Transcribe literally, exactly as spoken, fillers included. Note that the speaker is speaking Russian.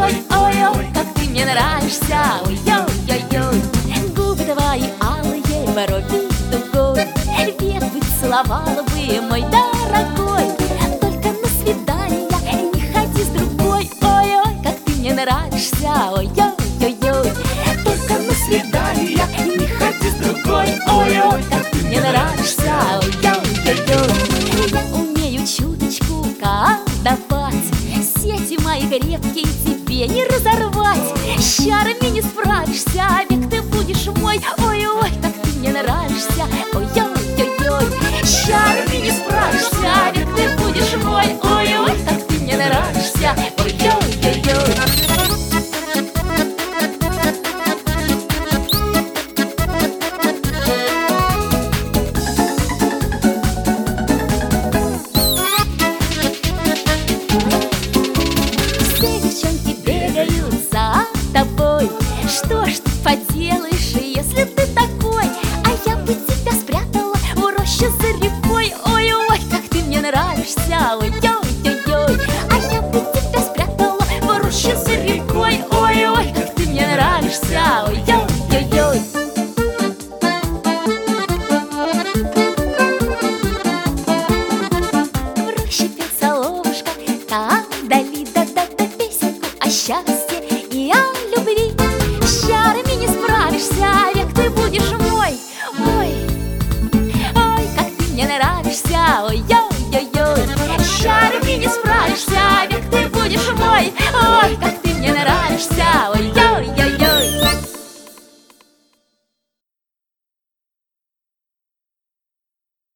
другой. Ой-ой, как ты мне нравишься. Ой-ой-ой-ой. Губы твои алые, брови дугой. Век бы целовала бы, мой дорогой. Только на свидание не ходи с другой. Ой-ой, как ты мне нравишься. Ой-ой-ой-ой. Только на свидание не ходи с другой. Ой-ой, как ты мне нравишься. Ой-ой-ой-ой. Я умею чуточку колдовать. Сети мои крепкие тебе не разорвать. С чарами не справишься, век ты будешь мой. Ой-ой, как ты мне нравишься. Ой-ой-ой-ой. С чарами не справишься, век ты будешь мой. Ой-ой, как ты мне нравишься. Ой-ой-ой-ой. Тобой. Что ж ты поделаешь, если ты такой? А я бы тебя спрятала в роще за рекой. Ой-ой, как ты мне нравишься. Ой-ой-ой-ой. А я бы тебя спрятала в роще за рекой. Ой-ой, как ты мне нравишься. Ой-ой-ой-ой. В роще пел соловушка, там вдали да-да-да песенку о счастье и о любви. С чарами не справишься, век ты будешь мой. Ой, ой, как ты мне нравишься. Ой-ой-ой-ой. С чарами не справишься, век ты будешь мой. Ой, как ты мне нравишься. Ой.